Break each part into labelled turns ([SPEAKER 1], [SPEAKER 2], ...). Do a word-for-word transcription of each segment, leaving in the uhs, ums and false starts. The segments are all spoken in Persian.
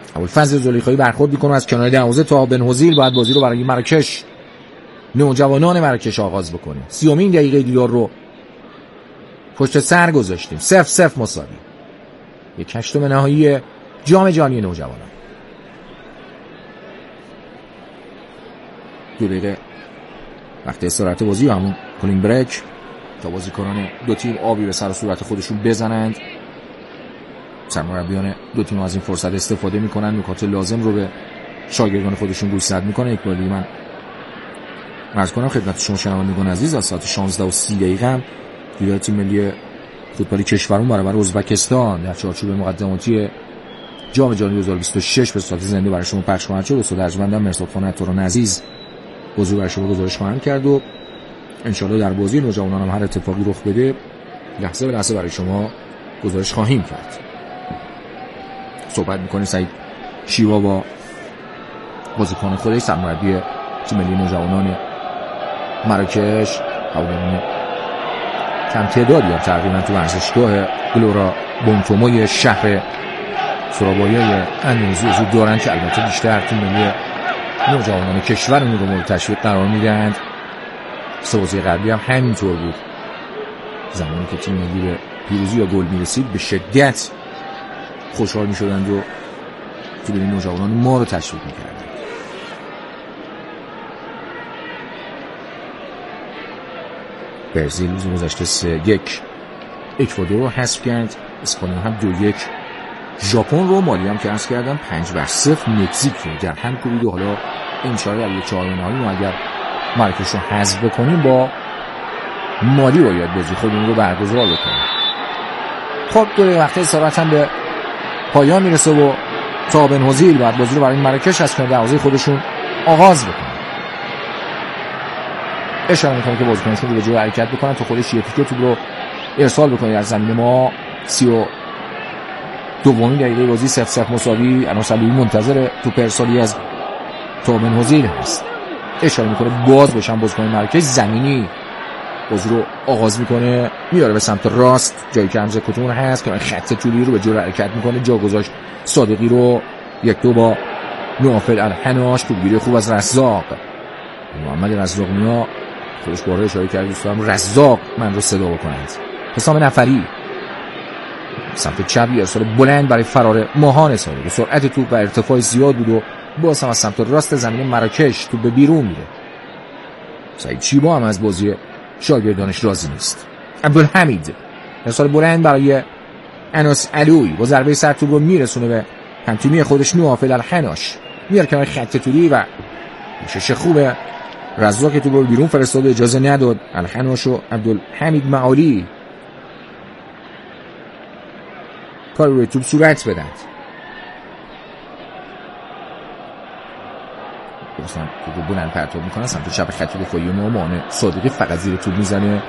[SPEAKER 1] ابوالفضل زلیخایی برخورد میکنه از کنار دروازه تا بنوزیل باید بازی رو برای مراکش نوجوانان مراکش آغاز بکنه. سیومین دقیقه دیدار رو پشت سر گذاشتیم. صفر صفر مساوی. یک هشتم نهایی جام جهانی نوجوانان. دو دقیقه وقت استراحت بازی و همون کولینگ بریک تا بازیکنان دو تیم آبی به سر و صورت خودشون بزنند. سرمربیان دو تیم از این فرصت استفاده میکنن، نکات لازم رو به شاگردان خودشون گوشزد میکنن. یک بار دیگه من عرض کنم خدمت شما شنوندگان عزیز از ساعت شانزده و سی دقیقه هم دیدار تیم ملی فوتبالی کشورمون برابر ازبکستان در چارچوب مقدماتی جام جهانی دو هزار و بیست و شش به صورت زنده برای شما پخش خواهد شد. استاد ارجمندم مرزاد خان عطاران عزیز بازی برای شما گزارش خواهند کرد و انشالله در بازی نوجوانان هم هر اتفاقی رخ بده لحظه به لحظه برای شما گزارش خواهیم کرد. صحبت میکنه سعید شیوا با بازیکن خودش، سرمربی تیم ملی نوجوانان مراکش. هواداران کم تعدادی هم تقریبا تو ورزشگاه گلورا بونتوموی شهر سورابایای اندونزی حضور دارن که البته بیشتر تیم ملی نوجوانان کشورمون رو مورد تشویق قرار میدن. سه بازی قبلی هم همینطور بود. زمانی که تیم ملی به پیروزی یا گل میرسید به شدت خوشحال میشدند و تیم ملی نوجوانان ما رو تشویق میکردند. برزیل روز گذشته سه یک اکوادور رو حذف کرد. اسپانیا هم دو یک ژاپن رو، مالی هم که عرض کردم پنج بر صفر مکزیک رو در هم کوبید و حالا انشاءالله در یک چهارم نهایی ما اگر مراکش رو حذف بکنیم با مالی باید بازی خودمون رو برگزار بکنیم. خب دو وقت استراحت هم به پایان میرسه و تا بنوزیل باید بازی رو برای مراکش از کنار دروازه خودشون آغاز بکنن. اشاره میکنه که بازیکنشون رو به جای حرکت بکنن تا خودش یه تیکه توپ رو ارسال بکنه در زمین ما. سی و دومین دقیقه بازی صفر صفر مساوی. الان سلوی منتظر توپ ارسالی از تومن هوزیل هست. اشاره میکنه باز باشن بازیکن مراکش زمینی بازی رو آغاز میکنه، میاره به سمت راست جایی که حمزه کتون هست که خط طولی رو به جور حرکت میکنه، جا گذاشت صادقی رو. یک دو با نوافل الحناش. توپگیری خوب از رزاق. محمد رزاق نیا خودش باره اشاره کرد دوستان رزاق من رو صدا بکنند. حسام نفری سمت چپی ارسال بلند برای فرار ماهان ساله. به سرعت توپ و ارتفاع زیاد بود و باز هم از سمت راست زمین مراکش توپ به بیرون میره. سعید شیبا هم از بازی شاگردانش راضی نیست. عبدالحمید ارسال بلند برای انس علوی با ضربه سر توپ رو میرسونه به همتیمی خودش نوافل الحناش. میاره کنار خط طولی و شش خوبه. رزاق توپ رو بیرون فرستاد، اجازه نداد الحناش و عبدالحمید معالی کار روی توپ صورت بدن. دوستان توپ بلند پرتاب میکنن سمت چپ خط دفاعی ما. مانع صادقی فقط زیر توپ میزنه.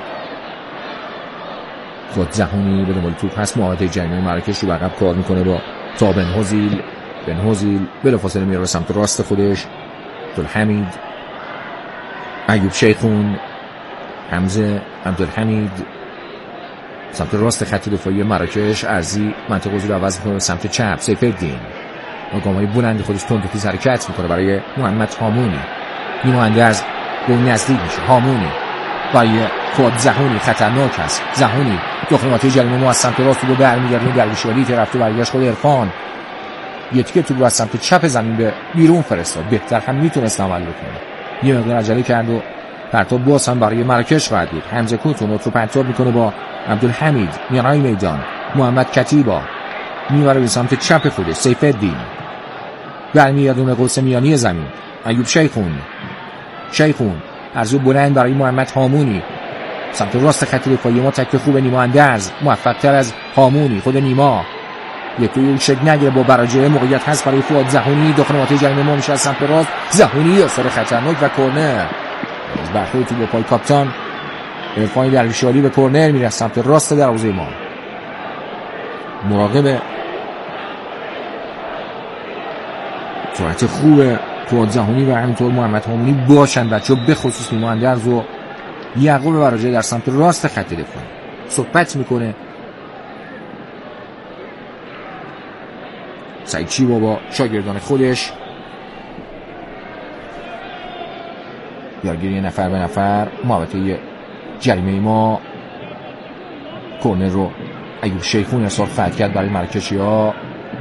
[SPEAKER 1] خود جهانی به دنبال توپ هست. محوطه جریمه مراکش رو عقب کار میکنه با تا بنوزیل. بنوزیل بلافاصله میره به سمت راست خودش. عبدالحمید، ایوب شیخون، حمزه، عبدالحمید سمت راست خط دفاعی مراکش. ارزی منطقه حضور عوض میکنه به سمت چپ. سیف‌الدین با گام‌های بلند خودش تند و تیز حرکت میکنه برای محمد هامونی. نیما اندرز به اون نزدیک میشه. هامونی برای فؤاد زهونی خطرناک است. زهونی داخل منطقه جریمه ما از سمت راست رو برمیگردونه. درویشالی طرف تو برگشت خود عرفان یه تیکه تو رو از سمت چپ زمین به بیرون فرستاد. بهتر هم میتونست عمل بکنه. یه مقدار عجله کرد و پرتاب باز هم برای مراکش خواهد بود. حمزه کوتون رو پرتاب میکنه با عبدالحمید. میانای میدان محمد کتیبا میبره به سمت چپ خودش. سیف‌الدین برمیگردونه قرص میانی زمین. ایوب شیخون شیخون ارزو بلند برای محمد هامونی سمت راست خط دفاعی ما. تکه خوب نیما اندرز موفق تر از هامونی. خود نیما یک توی شک نگیره با براجعه. موقعیت هست برای فؤاد زهونی داخل منطقه جریمه ما میشه از سمت راست. زهونی اثر خطرناک و کرنر از برخورد تو با پای کاپیتان عرفان درویشالی به کرنر میره سمت راست دروازه ما. مراقب سرعت خوب فؤاد زهونی و همینطور محمد هامونی باشن بچه‌ها، به خصوص نیما اندرز و یعقوب براجعه در سمت راست خط دفاع صحبت میکنه. سعید چیبا با شاگردان خودش یارگیری نفر به نفر محوطه جریمه ما. کورنر رو ایوب شیخون ارسال فتح کرد برای مراکشی ها.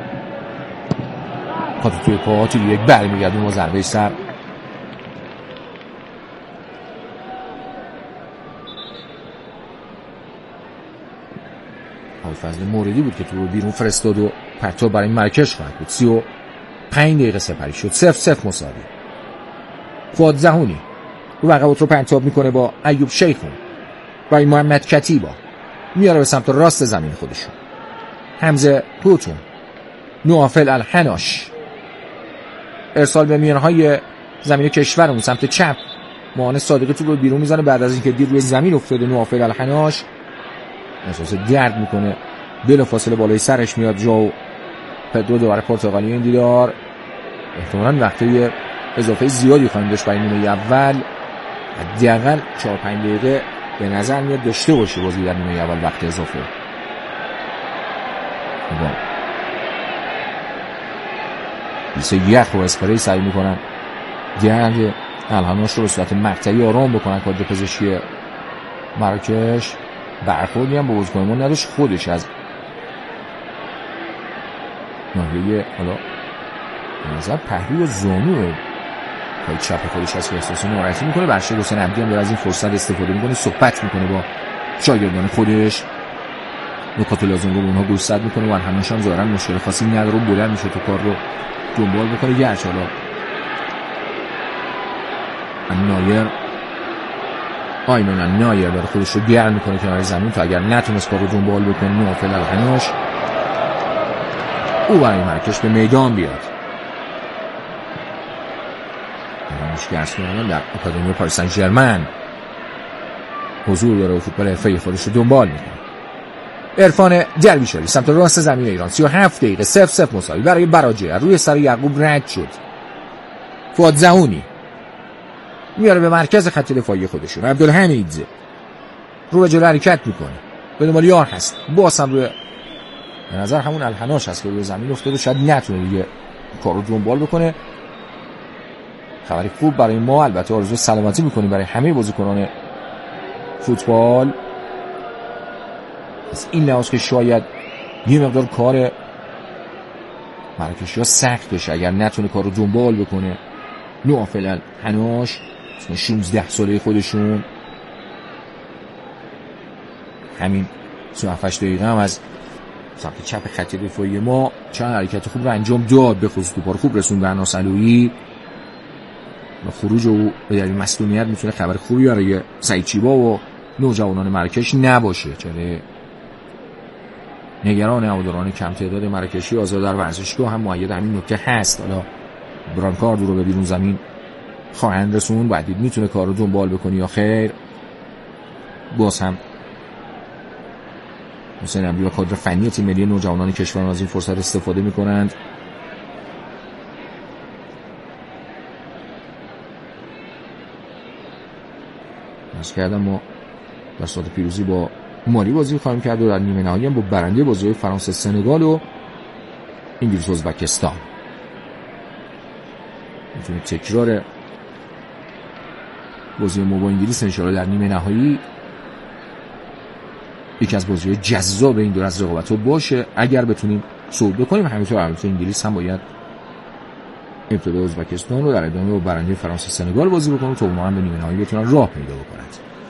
[SPEAKER 1] خاطر توی پا توی یک برمیگردون با ضربه سر. فضل موردی بود که تو رو بیرون فرستاد و پرتاب برای مراکش خواهد بود. سی و پنج دقیقه سپری شد. صفر صفر مساوی. فؤاد زهونی رو عقبات رو پرتاب میکنه با ایوب شیخون برای محمد کتیبا، میاره به سمت راست زمین خودشون. حمزه پوتون، نوافل الحناش ارسال به میانهای زمین کشورمون سمت چپ. معان صادقی تو رو بیرون میزنه بعد از اینکه دیر روی زمین افتاده. نوافل الحناش احساس درد میکنه، بلافاصله بالای سرش میاد. جاو پدرو دوباره پرتغالی این دیدار احتمالاً وقتی اضافه زیادی خواهیم داشت برای نیمه اول. حداقل چهار پنج دقیقه به نظر میاد داشته باشه بازی در نیمه اول وقت اضافه. بیسه یخ رو اسپری سعی میکنن گرد الحناش رو به صورت مقطعی آرام بکنن. کادر پزشکی مراکش برخوردی هم با بازیکن ما نداشت. خودش از ناحیه حالا به نظر پهلو و زانو پای چپ خودش از که احساس ناراحتی میکنه. برشید حسین عبدی هم داره از این فرصت استفاده میکنه، صحبت میکنه با شاگردان خودش، نکات لازم رو به اونها گوشزد میکنه و همشون ظاهرا مشکل خاصی نداره. بلند میشه تو کار رو دنبال بکنه. گرچه حالا نایر آیمن نایر داره خودش رو گرم میکنه کنار زمین تا اگر نتونست کار رو دنبال بکنه نوافل الحناش او برای مراکش به میدان بیاد. گرس میانه در اکادمی پاریس سن ژرمن حضور داره و فوتبال حرفه‌ای خودش رو دنبال میکنه. عرفان درویشالی سمت راست زمین ایران. سی و هفت دقیقه صفر صفر مساوی برای براجه. روی سر یعقوب رد شد. فؤاد زهونی میاره به مرکز خط دفاعی خودشون. عبدالحمید رو به جلو حرکت میکنه، به دنبال یار هست. باز هم روی به نظر همون الحناش هست که روی زمین افتاده، شاید نتونه دیگه کار رو دنبال بکنه. خبری خوب برای ما، البته آرزو سلامتی میکنیم برای همه بازیکنان فوتبال. از این لحاظ که شاید یه مقدار کار مراکشی‌ها سخت بشه اگر نتونه کار رو دنبال بکنه. نوافل الحناش شانزده ساله خودشون همین سی و هفت دقیقه هم از سمت چپ خط دفاعی ما چند حرکت خوب رو انجام داد، به خصوص توپ رو خوب رسون به اناس علویی. خروج او به دلیل مسئولیت میتونه خبر خوبی برای سعید چیبا و نوجوانان مراکش نباشه. چرا نگران هواداران کم تعداد مراکشی آزاد در ورزشگاه هم مؤید همین نکته هست. حالا برانکاردو رو به بیرون زمین خواهند رسون، باید دید میتونه کار رو دنبال بکنی یا خیر. باز هم حسین عبدی و کادر فنی تیم ملی نوجوانان کشور از این فرصت استفاده میکنند. از کردم ما در ساعت پیروزی با مالی بازی خواهیم کرد و در نیمه نهایی هم با برنده بازی فرانسه سنگال و انگلیس ازبکستان. میتونه تکرار بازی ما با انگلیس انشاءالله در نیمه نهایی یکی از بازی‌های جذاب این دور از رقابت‌ها باشه اگر بتونیم صعود بکنیم. همینطور البته انگلیس هم باید ابتدا ازبکستان رو در ادامه با برنده فرانسه سنگال بازی بکنه تا اونها هم به نیمه نهایی بتونن راه پیدا بکنند.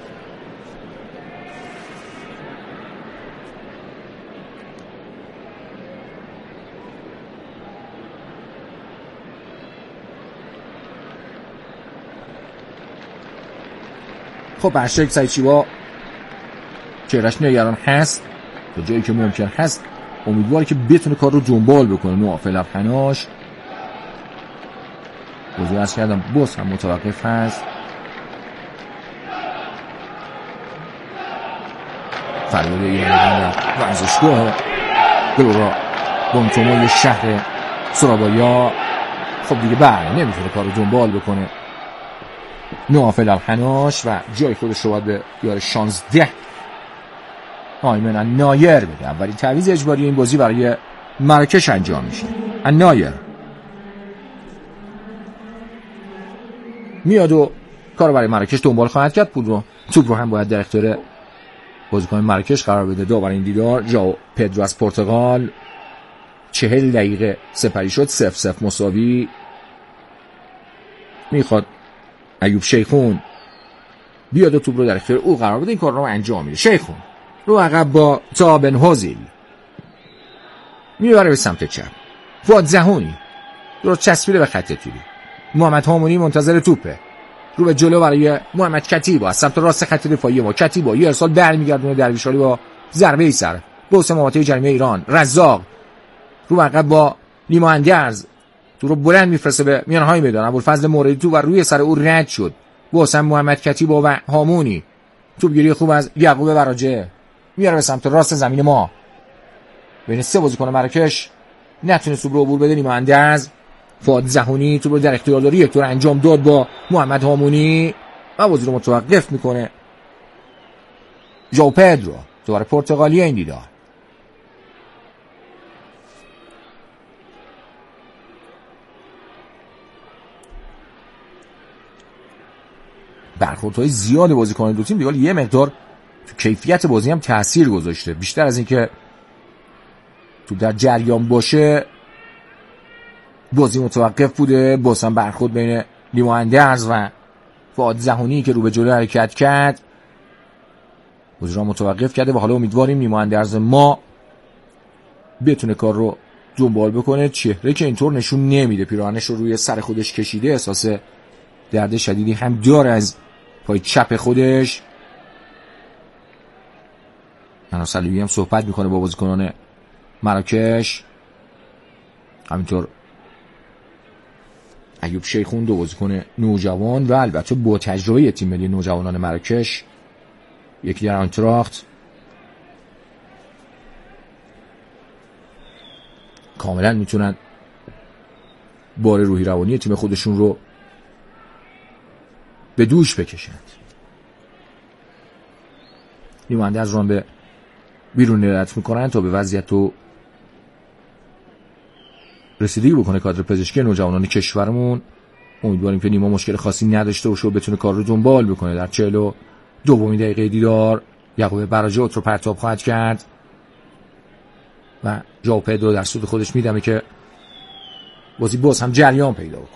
[SPEAKER 1] خب برشک سعید چیبا چهرش نگران هست تا جایی که ممکن هست، امیدواره که بتونه کار رو دنبال بکنه. نوافل الحناش بازی از کردم باز هم متوقف هست. فریاد یه در ورزشگاه گلورا بانتومای شهر سورابایا. خب دیگه بله نمیتونه کار رو دنبال بکنه نوافل الحناش و جای خودش رو باید به یار شانزده آیمن نایر بده. اولین تعویض اجباری این بازی برای مراکش انجام میشه. النایر میاد و کارو برای مراکش دنبال خواهد کرد. پول رو توپ رو هم باید در اختیار بازیکن مراکش قرار بده. دو برای این دیدار ژائو پدرو از پرتغال. چهل دقیقه سپری شد، صفر صفر مساوی. میخواد ایوب شیخون بیاد و توپ رو در اختیار او قرار بده. این کار رو انجام میده. شیخون رو عقب با تابن هوزیل میبره به سمت چپ. فؤاد زهونی درست چسبیده به خط طولی. محمد هامونی منتظر توپه. رو به جلو برای محمد کتیبا از سمت راست خط دفاعی ما. کتیبا یه ارسال برمیگردونه درویشالی با ضربه ای سر. بوسه محوطه جریمه ایران. رزاق رو عقب با نیما اندرز تو رو بلند میفرسته به میانهای میدان. ابوالفضل موردی تو و روی سر او رد شد. بوسه محمد کتیبا و هامونی. توپگیری خوب از یعقوب براجه میاره به سمت راست زمین ما. بین سه بازیکن مراکش نتونه توپ رو عبور بده. نیما اندرز، فؤاد زهونی توپ رو در اختیار داره. یک طور انجام داد با محمد هامونی و بازی رو متوقف میکنه. ژائو پدرو دوباره پرتغالی این دیدار. برخوردهای زیاد بازیکن دو تیم دیگه یه مقدار تو کیفیت بازی هم تاثیر گذاشته. بیشتر از اینکه تو در جریان باشه بازی متوقف بوده. باز هم برخورد بین نیما اندرز و فؤاد زهونی که رو به جلو حرکت کرد بازی را متوقف کرده و حالا امیدواریم نیما اندرز ما بتونه کار رو دنبال بکنه. چهره که اینطور نشون نمیده، پیراهنش رو روی سر خودش کشیده، احساس درد شدیدی هم داره از پای چپ خودش. انا سلیمی هم صحبت میکنه با بازیکنان مراکش. همینطور ایوب شیخون، دو بازیکن نوجوان و البته با تجربه تیم ملی نوجوانان مراکش، یکی در آنتراخت، کاملا میتونن بار روحی روانی تیم خودشون رو به دوش بکشند. نیمانده از ران به بیرون نرات میکنن تا به وضعیت رو رسیدگی بکنه کادر پزشکی نوجوانان کشورمون. امیدواریم که نیما مشکل خاصی نداشته باشه و بتونه کار رو دنبال بکنه. در چهل و دومین دقیقه دیدار یعقوب براجه رو پرتاب خواهد کرد و ژائو پدرو در سود خودش میدمه که بازی باز هم جریان پیدا بکنه.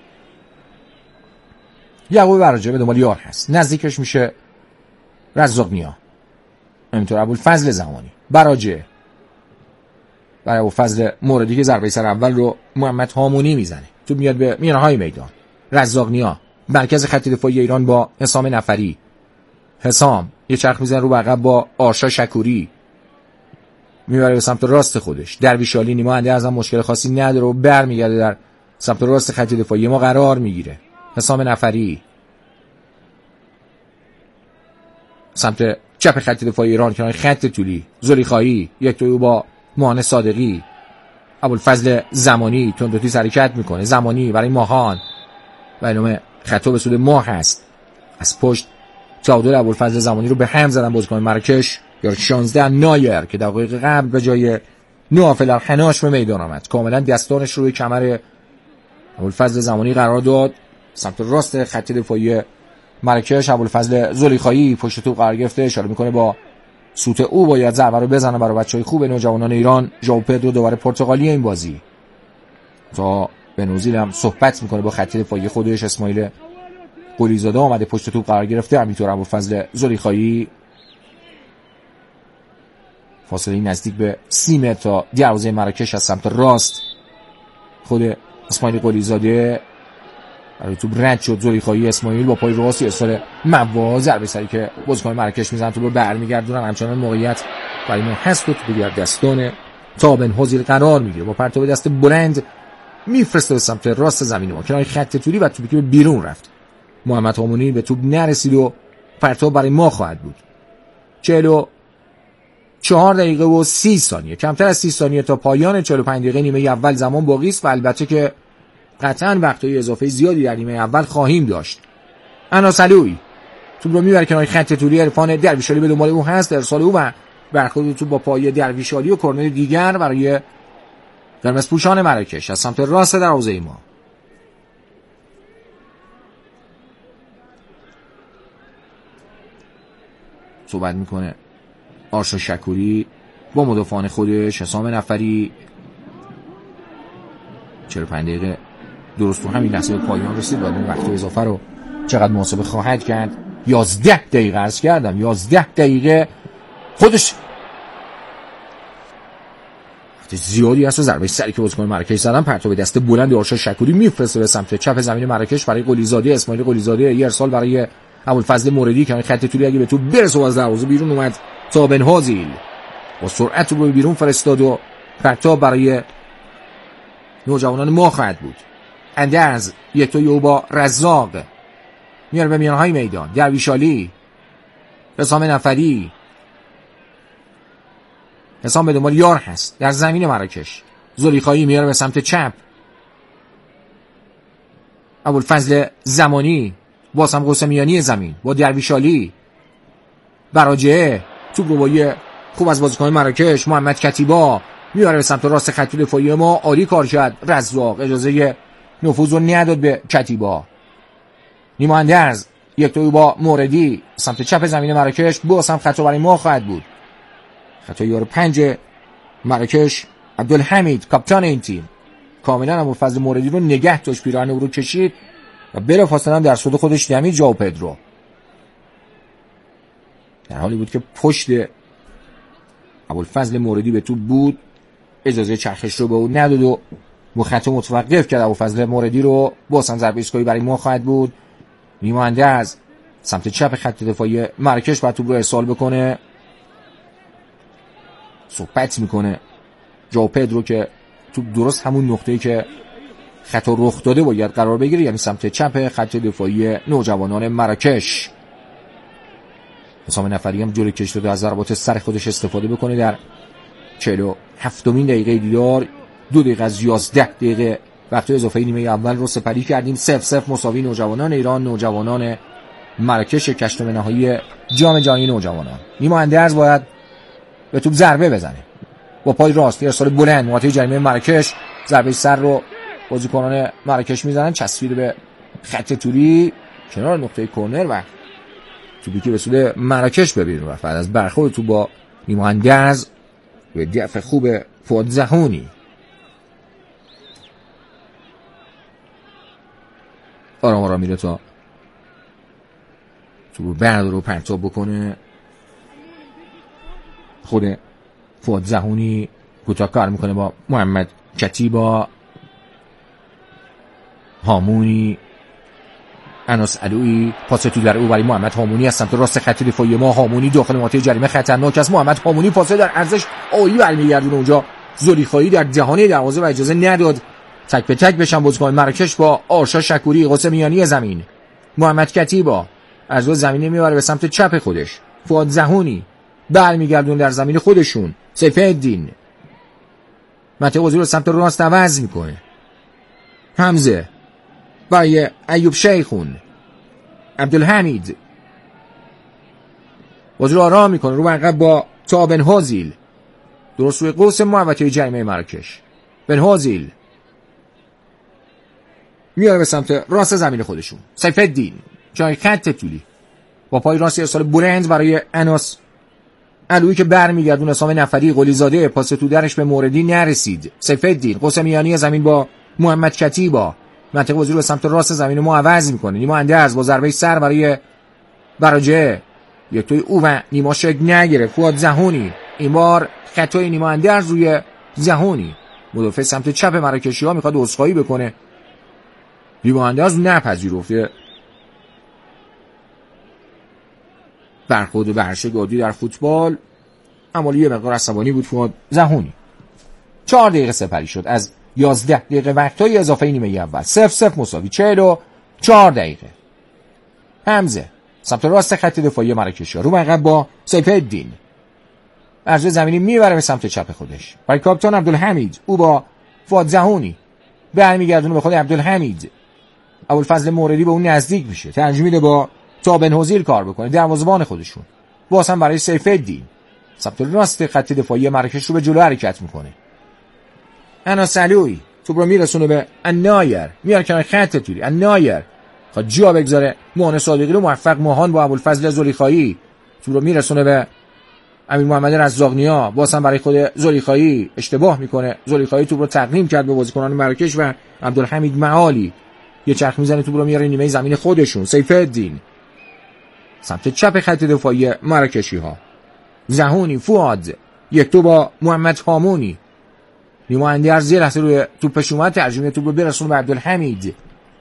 [SPEAKER 1] یعقوب براجه به دنبال یار هست، نزدیکش میشه رزاق نیا، همینطور ابوالفضل زمانی. براجه برای ابوالفضل موردی که ضربه سر اول رو محمد هامونی میزنه، تو میاد به میانهای میدان. رزاق نیا مرکز خط دفاعی ایران با حسام نفری. حسام یه چرخ میزنه رو عقب با آرشا شکوری، میبره به سمت راست خودش. درویشالی نیما اندرز هم مشکل خاصی نداره و برمیگرده در سمت راست خط دفاعی ما قرار میگیره. حسام نفری سمت چپ خط دفاعی ایران کنار خط طولی. زلیخایی یک توی با ماهان صادقی. ابوالفضل زمانی تندوتی حرکت میکنه. زمانی برای ماهان و اینومه خطا به سود ماه هست. از پشت تعادل ابوالفضل زمانی رو به هم زدن بازیکن مراکش. یا شانزده نایر که دقایق قبل به جای نوافل الخناش به میدان آمد، کاملا دستانش روی کمر ابوالفضل زمانی قرار داد. سمت راست خط دفاعی مراکش ابوالفضل زلیخایی پشت توپ قرار گرفته، اشاره میکنه با سوت او باید ضربه رو بزنه برای بچهای خوب نوجوانان ایران. ژائو پدرو دوباره پرتغالی این بازی تا به نوزیل هم صحبت میکنه با خط دفاعی خودش. اسماعیل قلیزاده آمده پشت توپ قرار گرفته، همینطور ابوالفضل زلیخایی. فاصله نزدیک به سی متر تا دروازه مراکش از سمت راست. خود اسماعیل قلیزاده برای توپ رد شد. زلیخایی اسماعیل با پای راستی ارسال مواز، ضربه سری که بازیکن مراکش میزنن توپ رو برمیگردونن. همچنان موقعیت برای ما هست و توپ در دستان تابن هوزیل قرار میگیره. با پرتاب دست بلند میفرسته به سمت راست زمین ما کنار خط طولی و توپی که به بیرون رفت. محمد هامونی به توپ نرسید و پرتاب برای ما خواهد بود. چهل و چهار دقیقه و سی ثانیه، کمتر از سی ثانیه تا پایان چهل و پنج دقیقه نیمه اول زمان باقی است و البته که قطعاً وقتای اضافه زیادی در نیمه اول خواهیم داشت. اناسلوی توپ رو میبره کنار خط طولی. عرفان درویشالی به دنبال او هست، ارسال او و برخورد توپ با پای درویشالی و کرنر دیگر برای قرمز پوشان مراکش از سمت راست دروازه ما صحبت میکنه آرشا شکوری با مدافعان خودش. حسام نفری چهل و پنج دقیقه درست تو همین لحظه به پایان رسید و این وقت اضافه رو چقدر محاسبه خواهد کرد؟ یازده دقیقه عرض کردم، یازده دقیقه خودش زیادی هست و ضربه سری که بازیکن مراکش زدن پرتاب دست بلند آرشا شکوری میفرسته به سمت چپ زمین مراکش برای قلیزاده. اسماعیل قلیزاده یه ارسال برای ابوالفضل موردی که خط طولی اگه به تو برسه و از دروازه بیرون اومد تا بنهازیل با سرعت رو بیرون فرستاد و پرتاب برای نوجوانان ما خواهد بود. اندرز یک تا یو با رزاق میاره به میانهای میدان. درویشالی، حسام نفری، حسام به دنبال یار هست در زمین مراکش. زلیخایی میاره به سمت چپ. ابوالفضل زمانی باز هم قاسمیانی زمین با درویشالی. براجعه توپ رو با یه خوب از بازیکن مراکش. محمد کتیبا میاره به سمت راست خط دفاعی ما. عالی کار کرد رزاق، اجازه نفوذ رو نداد به کتیبا. نیما اندرز یک توی با موردی سمت چپ زمین مراکش. باز هم خطا برای ما خواهد بود. خطا یار پنج مراکش عبدالحمید کاپیتان این تیم کاملا ابوالفضل موردی رو نگه داشت، پیراهن او رو کشید و بلافاصله هم در صد خودش دمید ژائو پدرو. در حالی بود که پشت ابوالفضل موردی به تو بود، اجازه چرخش رو به او نداد و خطا متوقف کرد ابوالفضل موردی رو. باز هم ضربه ایستگاهی برای ما خواهد بود. نیما اندرز سمت چپ خط دفاعی مراکش باید توپ رو ارسال بکنه. صحبت میکنه ژائو پدرو که توپ درست همون نقطه‌ای که خطا رخ داده باید قرار بگیره، یعنی سمت چپ خط دفاعی نوجوانان مراکش. حسام نفری هم جلوی کش داده از ضربات سر خودش استفاده بکنه. در چهل و هفتمین دقیقه دیدار دو دقیقه از یازده دقیقه وقت اضافه نیمه اول رو سپری کردیم. صفر صفر مساوی. نوجوانان ایران نوجوانان مراکش شکستم نهایی جام جهانی نوجوانان. نیما اندرز باید به توپ ضربه بزنه با پای راست. ارسال بلند محوطه جریمه مراکش. ضربه سر رو بازیکنان مراکش میزنن، چسبیده به خط طولی کنار نقطه کرنر و توپی که به سود مراکش ببینیم و بعد از برخورد تو با نیما اندرز به دفع خوب فؤاد زهونی آرام آرام میره تا تو بردار رو پرتاب بکنه. خود فؤاد زهونی کوتاه کار میکنه با محمد کتیبا، هامونی، انس علوی. پاس تو در او برای محمد هامونی از سمت راست خط دفاعی ما. هامونی داخل منطقه جریمه خطرناک است. محمد هامونی پاس در ارزش عالی برمیگردونه اونجا. زلیخایی در دهانه دروازه و اجازه نداد تک به تک بشن بازیکن مراکش با آرشا شکوری. قاسمیانی زمین، محمد کتیبا از روی زمینه میبره به سمت چپ خودش. فؤاد زهونی برمیگردون در زمین خودشون. سیف‌الدین منطقه بازی رو سمت راست عوض میکنه. حمزه برای ایوب شیخون. عبدالحمید بازی رو آرام میکنه رو عقب با تا بنهازیل درست روی قوس محوطه جریمه مراکش. بنهازیل میاره به سمت راست زمین خودشون. سیف‌الدین جای خط طولی با پای راست ارسال بلند برای انس علوی که برمیگردون. حسام نفری قلیزاده پاس تو درش به موردی نرسید. سیف‌الدین قاسمیانی زمین با محمد کتیبا منطقه بازی رو به سمت راست زمین ما عوض میکنه. نیما اندرز با ضربه سر برای براجعه یک توی او و نیما شک نگیره. فؤاد زهونی این بار خطای نیما اندرز روی زهونی. مدافع سمت چپ مراکشی ها میخواد عذرخواهی بکنه. نیما اندرز نپذیرفته برخورد به هر شکلی در فوتبال، اما یه مقدار عصبانی بود فؤاد زهونی. چهار دقیقه سپری شد از یازده دقیقه وقتای اضافه نیمه اول. صفر صفر مساوی. چهل و چهار دقیقه. حمزه سمت راست خط دفاعی مراکشی رو عقب با سیف‌الدین از زمینی میبره به سمت چپ خودش. برای کاپیتان عبدالحمید او با فؤاد زهونی برمیگردونه به خود عبدالحمید. ابوالفضل موردی به اون نزدیک میشه، ترجیح میده با تا بنهازیل کار بکنه دروازه‌بان خودشون. باز هم برای سیف‌الدین سمت راست خط دفاعی مراکش رو به جلو حرکت میکنه. انا سلوی توپ رو میرسونه به النایر، میاره کنار خط طولی. النایر خواهد جا بگذاره مهان صادقی رو. موفق مهان با ابوالفضل زلیخایی توپ رو میرسونه به امیر محمد رزاق‌نیا. باز هم برای خود زلیخایی اشتباه میکنه. زلیخایی توپ رو تقدیم کرد به بازیکنان مراکش و عبدالحمید معالی یه چرخ میزنه توپ رو میاره نیمه زمین خودشون. سیف‌الدین سمت چپ خط دفاعی مراکشی ها. زهونی فؤاد یک تو با محمد هامونی. نیما اندرز یه لحظه روی توپش اومد، ترجمه توپ رو برسونه به عبدالحمید.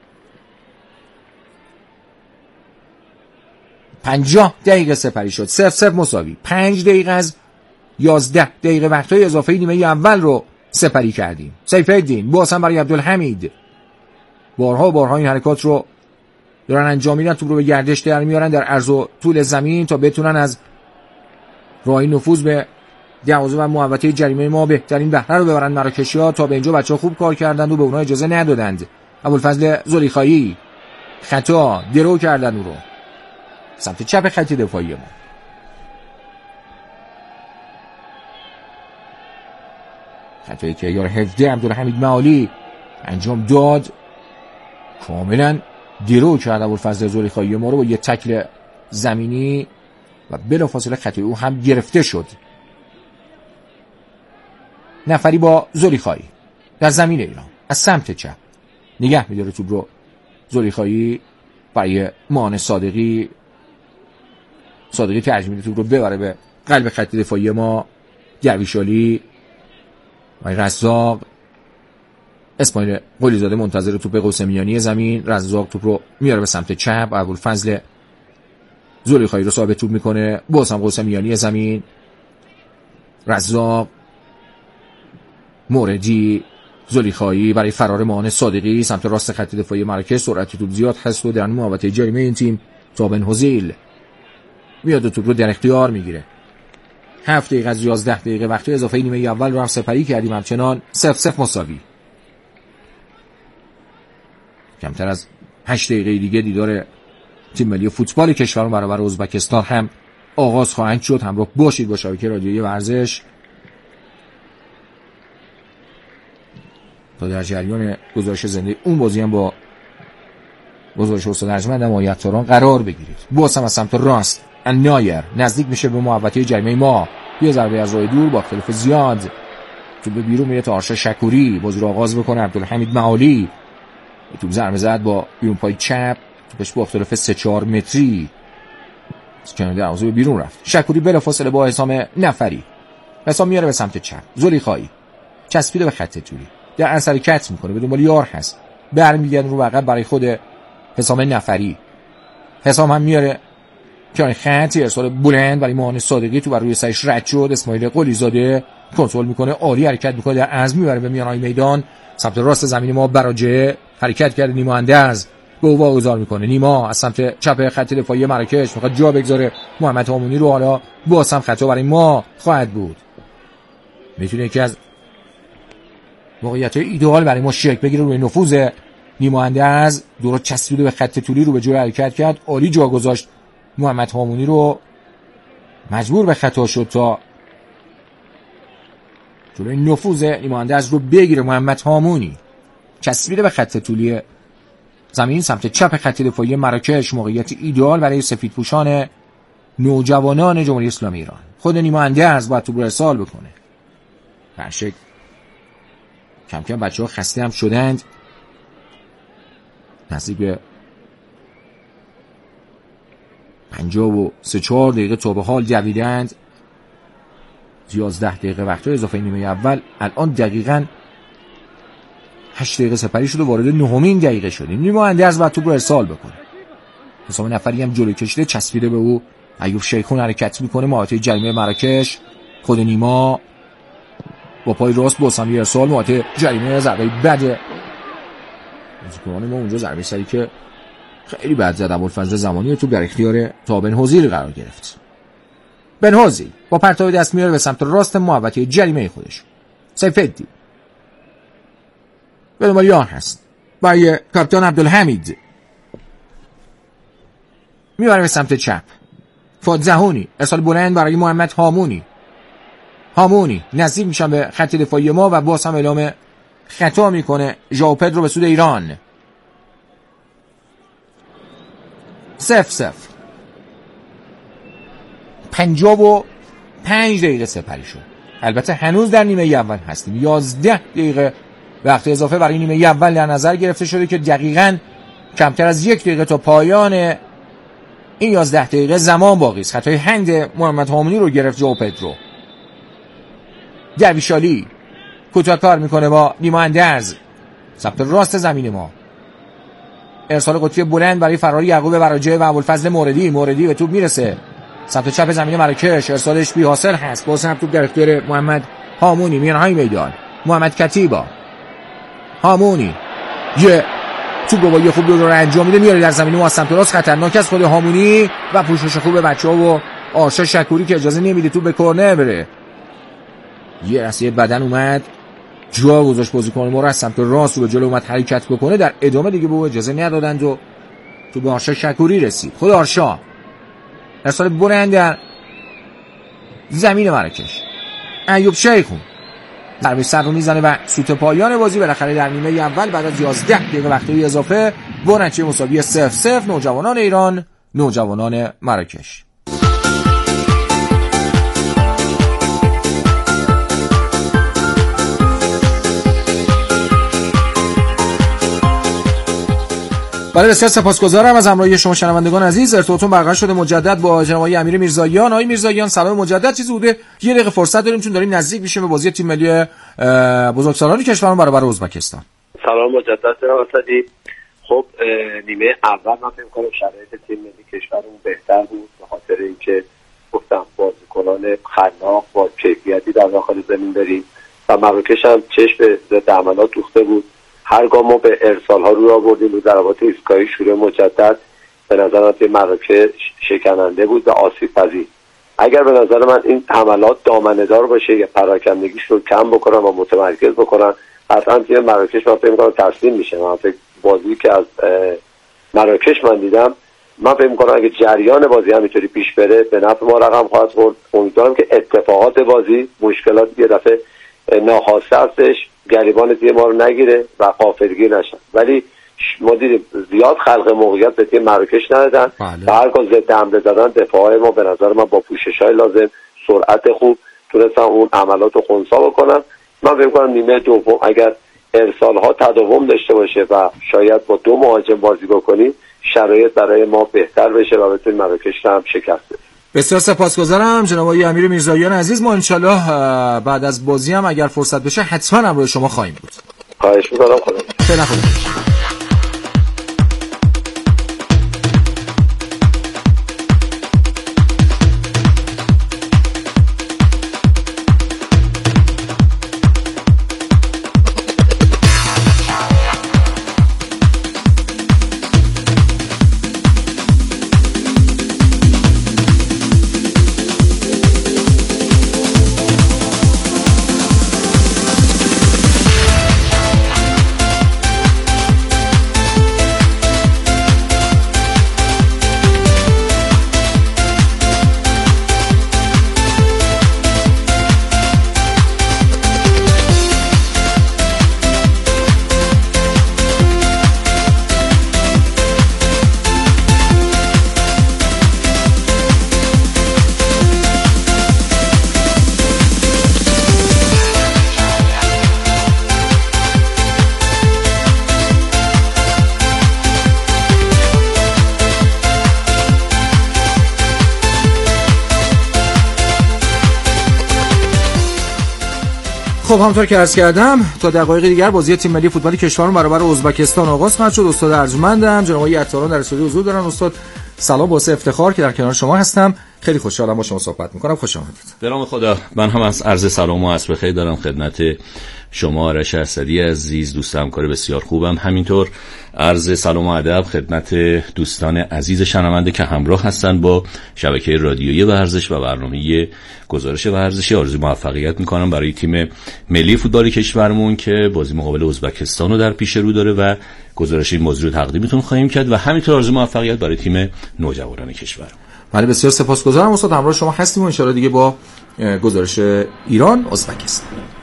[SPEAKER 1] پنجاه دقیقه سپری شد. صفر صفر مساوی. پنج دقیقه از یازده دقیقه وقتای اضافه نیمه اول رو سپری کردیم. سیف‌الدین باز هم برای عبدالحمید. بارها بارها این حرکات رو دارن انجام میدن، توپ رو به گردش در میارن در عرض و طول زمین تا بتونن از راهی نفوذ به دروازه و محوطه جریمه ما بهترین بهره رو ببرن مراکشی‌ها. تا به اینجا بچه‌ها خوب کار کردند و به اونها اجازه ندادند. ابوالفضل زلیخایی خطا درو کردن او رو سمت چپ خط دفاعی ما. خطایی که یار هفده عبدالحمید معالی انجام داد، کاملا درو کرد ابوالفضل زلیخایی ما رو با یه تکل زمینی و بلافاصله خطای او هم گرفته شد. نفری با زلیخایی در زمین ایران از سمت چپ نگه میداره توپ رو. زلیخایی برای مان صادقی. صادقی ترجیح میده توپ رو ببره به قلب خط دفاعی ما. درویشالی و رزاق. اسماعیل قلیزاده منتظر توپ قوس میانی زمین. رزاق توپ رو میاره به سمت چپ. ابوالفضل زلیخایی رو ثابت توپ میکنه. باز هم قوس میانی زمین. رزاق موردی زلیخایی برای فرار مان صادقی سمت راست خط دفاعی مراکش. سرعت توپ زیاد هست و در محوطه جریمه این تیم تابن هوزیل میاد و توپ رو در اختیار میگیره. هفت دقیقه از یازده دقیقه وقتی اضافه نیمه اول رو هم سپری کردیم. همچنان صفر صفر مساوی. کمتر از هشت دقیقه دیگه دیدار تیم ملی فوتبال کشورمون برابر ازبکستان هم آغاز خواهند شد. همراه باشید با شبکه رادیویی ورزش تا در جریان گزارش زنده اون بازی هم با گزارش استاد ارجمند مایتاران قرار بگیرید. باز هم از سمت راست النایر نزدیک میشه به محوطه جریمه ما. یه ضربه از راه دور با اختلاف زیاد توپ به بیرون میره تا آرشا شکوری بازی رو آغاز بکنه. عبدالحمید معالی توپ ضربه زد با بیرون پای چپ. توپش با اختلاف سه چهار متری از کنار دروازه به بیرون رفت. شکوری بلافاصله با حسام نفری. حسام میاره به سمت چپ. زلیخایی چسبیده به خط طولی در اثر کت میکنه، به دنبال یار هست. برمیگردن رو عقب برای خود حسام نفری. حسام هم میاره کنار خط. ارسال بلند برای مهان صادقی تو بر روی سرش رد شد. اسماعیل قلیزاده کنترل میکنه، عالی حرکت میکنه، در عزم میبره به میانهای میدان سمت راست زمین ما. براجه حرکت کرده. نیما اندرز گل واگذار میکنه. نیما از سمت چپ خط دفاعی مراکش میخواد جا بگذاره محمد هامونی رو. حالا باز هم خطا برای ما خواهد بود. میتونه یکی از موقعیت‌های ایدئال برای ما شکل بگیره روی نفوذ نیما اندرز. درست چسبیده به خط طولی رو به جلو حرکت کرد، عالی جا گذاشت محمد هامونی رو. مجبور به خطا شد تا جلوی نفوذ نیما اندرز رو بگیره. محمد هامونی چسبیده به خط طولی زمین سمت چپ خط دفاعی مراکش. موقعیت ایدئال برای سفیدپوشان نوجوانان جمهوری اسلامی ایران. خود نیما اندرز باید توپ رو ارسال بکنه. به شکل کم کم بچه ها خسته هم شدند. نزدیک به پنجاه و سه چهار دقیقه تا به حال دویدند. یازده دقیقه وقتی اضافه نیمه اول. الان دقیقاً هشت دقیقه سپری شد و وارد نهمین دقیقه شدیم. نیما اندرز باید توپ رو ارسال بکنه. حسام نفری هم جلوی کشیده، چسبیده به او. ایوب شیخون حرکت میکنه محوطه جریمه مراکش. خود نیما با پای راست با سمی ارسال محوطه جریمه. ضربه بده بازیکنان ما اونجا، ضربه سری که خیلی بد زد. ابوالفضل زمانی تو در اختیار تابن هوزیل قرار گرفت. بن هوزیل با پرتاب دست میاره به سمت راست محوطه جریمه خودش. سیف‌الدین به دنبال یار هست برای کاپیتان عبدالحمید. میبره به سمت چپ. فؤاد زهونی ارسال بلند برای محمد هامونی. هامونی نزدیک میشن به خط دفاعی ما و باز هم اعلام خطا میکنه ژائو پدرو به سود ایران. صفر صفر. پنجاه و پنج دقیقه سپری شد. البته هنوز در نیمه اول هستیم. یازده دقیقه وقت اضافه برای نیمه اول در نظر گرفته شده که دقیقاً کمتر از یک دقیقه تا پایان این یازده دقیقه زمان باقی است. خطای هند محمد هامونی رو گرفت ژائو پدرو. درویشالی کوتاه کار میکنه با نیما اندرز سمت راست زمین ما. ارسال قطبی بلند برای فرار یعقوب براجه و ابوالفضل موردی. موردی به توپ میرسه سمت چپ زمین مراکش. ارسالش بی حاصل هست. باز هم توپ در اختیار محمد هامونی. میانهای میدان محمد کتیبا. هامونی یه توپ رو با یه خوب دو رو انجام میده، میاره در زمین ما سمت راست. خطرناک است خود هامونی و پوشش خوب بچه‌ها و آرشا شکوری که اجازه نمیده توپ به کرنر بره. یه رسیه بدن اومد جا گذاشت بازیکن ما رو از سمت راست رو به جلو اومد حرکت بکنه. در ادامه دیگه به او اجازه ندادند و تو به آرشا شکوری رسید. خود آرشا ارسال بلند در زمین مراکش. ایوب شیخون ضربه سر رو میزنه و سوت پایان بازی بالاخره در نیمه اول بعد از یازده دقیقه وقت اضافه با نتیجه مساوی صفر صفر. نوجوانان ایران، نوجوانان مراکش. بله بسیار سپاسگزارم از همراهی شما شنوندگان عزیز. ارتباطتون برقرار شده مجدد با جناب امیر میرزاییان. آقای میرزاییان سلام مجدد. چیزی بوده یه دقیقه فرصت داریم چون داریم نزدیک میشیم به بازی تیم ملی بزرگسالان کشورمون برابر ازبکستان.
[SPEAKER 2] سلام مجدد جناب اسدی. خب نیمه اول من فکر می‌کنم شرایط تیم ملی کشورمون بهتر بود به خاطر اینکه گفتم بازیکنان خلاق با کیفیتی در داخل زمین داریم و مراکش هم چشم ضد حملات دوخته بود. هرگاه ما به ارسال ها رو آوردیم رو ضربات ایستگاهی شروع مجدد به نظر من تیم مراکش شکننده بود و آسیب پذیر. اگر به نظر من این حملات دامنه دار باشه یا پراکندگیش رو کم بکنن و متمرکز بکنن قطعا تیم مراکش من فکر می‌کنم تسلیم میشه. من فکر بازی که از مراکش من دیدم من فکر می‌کنم اگه جریان بازی همینطوری پیش بره به نفع ما رقم خواهد خورد. امیدوارم که اتفاقات بازی مشکلات یه دفعه ناخواسته هستش گریبان تیم ما رو نگیره و غافلگیر نشن. ولی ما دیدیم زیاد خلق موقعیت به تیم مراکش ندادن و هر کار ضد حمله دادن دفاعی ما به نظر من با پوشش‌های لازم سرعت خوب تونستن اون عملات رو خنثی بکنن. من فکر می‌کنم نیمه دوم اگر ارسال‌ها تداوم داشته باشه و شاید با دو مهاجم بازی بکنیم شرایط برای ما بهتر بشه و بتونیم مراکش رو هم شکست بدیم.
[SPEAKER 1] بسیار سپاسگزارم جناب آقای امیر میرزاییان عزیز. ما انشالله بعد از بازی هم اگر فرصت بشه حتما همراه شما خواهیم بود.
[SPEAKER 2] خواهش می‌کنم. خدا
[SPEAKER 1] خیلی خوب. خب همونطور که عرض کردم تا دقایق دیگر بازی تیم ملی فوتبال کشورمون برابر ازبکستان آغاز خواهد شد. استاد ارجمندم جناب آقای عطاران در استودیو حضور دارن. استاد سلام، واسه افتخار که در کنار شما هستم. خیلی خوشحالم با شما صحبت می‌کنم. خوش آمدید.
[SPEAKER 3] به نام خدا. من هم از عرض سلام و عصر بخیر دارم خدمت شما آرش اسدی عزیز، دوست همکار بسیار خوبم. همینطور عرض سلام و ادب خدمت دوستان عزیز شنونده که همراه هستن با شبکه رادیویی ورزش و برنامه گزارش ورزشی. آرزوی موفقیت میکنم برای تیم ملی فوتبال کشورمون که بازی مقابل ازبکستان رو در پیش رو داره و گزارش این موضوع رو تقدیمتون خواهیم کرد و همینطور آرزوی موفقیت برای تیم نوجوانان کشور.
[SPEAKER 1] بله بسیار سپاسگزارم استاد. همراه شما هستیم و ان شاء الله دیگه با گزارش ایران ازبکستان.